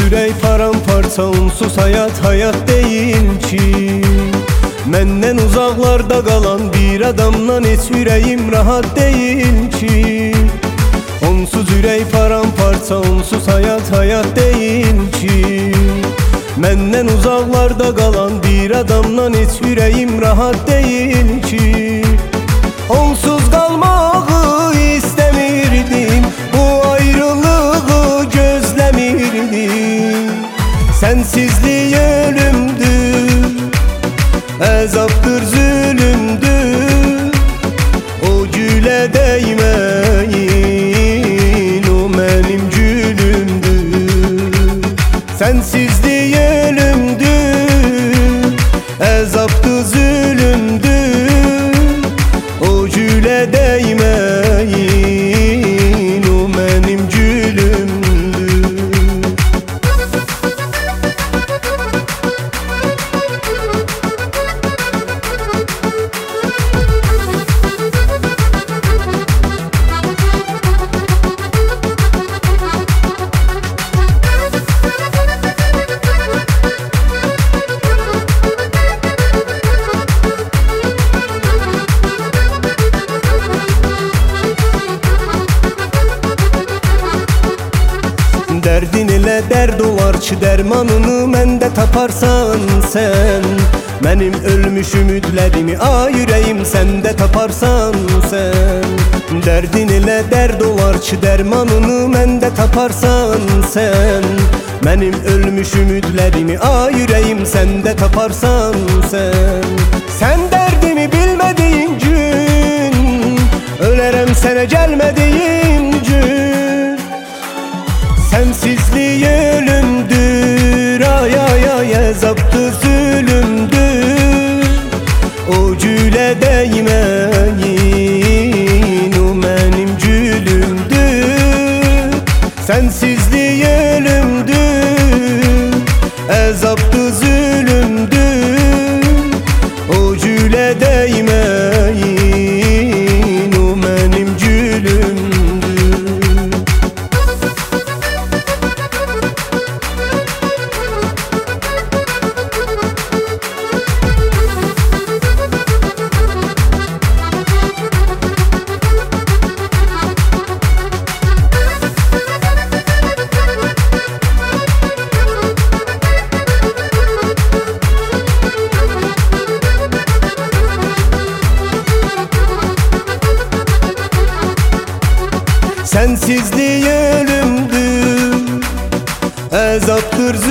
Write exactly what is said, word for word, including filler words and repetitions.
ürək paramparça, onsuz hayat hayat deyil ki. Məndən uzaqlarda qalan bir adamdan heç ürəyim rahat deyil ki. Onsuz ürək paramparça, onsuz hayat hayat deyil ki. Məndən uzaqlarda qalan bir adamdan heç ürəyim rahat deyil ki. Onsuz qalmağı istəmirdim, bu ayrılığı gözləmirdim. Sensizlik ölümdür, əzabdır, zülümdür. O gülə dəyməyin, o mənim gülümdür. Sensizlik ölümdür, əzabdır, zülümdür. O gülə dəyməyin, o mənim gülümdür. Dərdin elə dərd olar ki, dərmanını məndə taparsan sən. Mənim ölmüş ümidlərimi, ay ürəyim, səndə taparsan sən. Dərdin elə dərd olar ki, dərmanını məndə taparsan sən. Mənim ölmüş ümidlərimi, ay ürəyim, səndə taparsan sən. Sən dərdimi bilmədiyin gün, ölərəm sənə gəlmədiyin gün. Sensizlik ölümdür, ay ay ay, əzabdır, zülümdür. O gülə dəyməyin, o mənim gülümdür. Sensizlik ölümdür, əzabdır, zülümdür. O gülə dəyməyin, o mənim gülümdür. Sensizlik ölümdür, əzabdır,